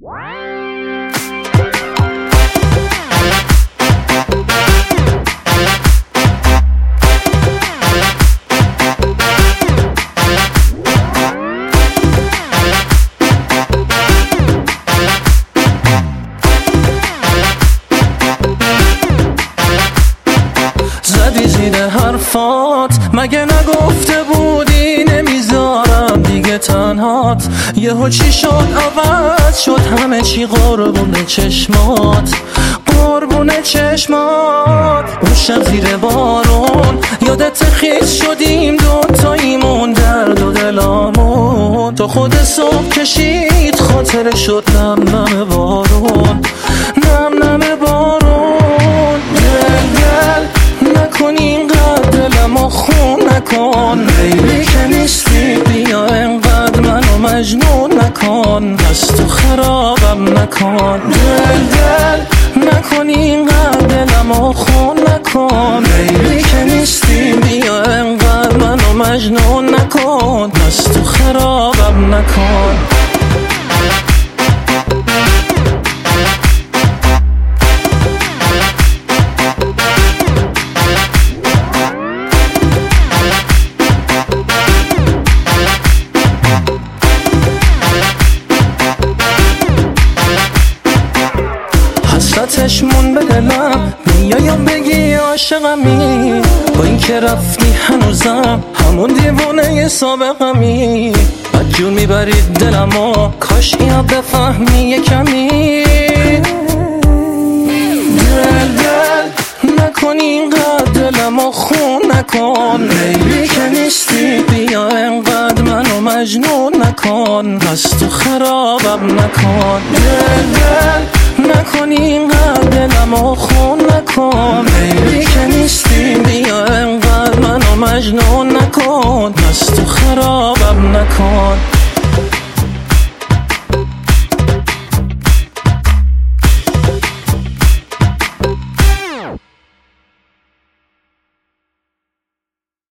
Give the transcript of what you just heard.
زدی زیر حرفات مگه نگفته بودی نمیذارم دیگه تنهات؟ یهو چی شد عوض شد همه چی قربون چشمات، قربون چشمات. اون شب زیر بارون یادت خیز شدیم دوتاییمون درد و دلامون، تو خود صبح کشید خاطر شد نم نم بارون، نم نم بارون. دل نکن اینقدر دلمو خون نکن، لیلی که نیستی بیا اینقدر منو مجنون نکن، پس تو خرابم نکن. دل نکن اینقدر دلمو خون نکن، لیلی که نیستی بیا اینقدر منو مجنون نکن، پس تو خرابم نکن. حسرتش مون به دلم میایم بگی عاشقمی، با این که رفتی هنوزم همون دیوونه سابقمی. بدجور میبرید دلمو کاش اینا بفهمی یه کمی. دل نکن اینقدر دلمو خون نکن، لیلی که نیستی بیا اینقدر منو مجنون نکن، پس تو خرابم نکن. دل نکن اینقدر دلمو خون نکن، لیلی که نیستی بیا اینقدر منو مجنون نکن، پس تو خرابم نکن.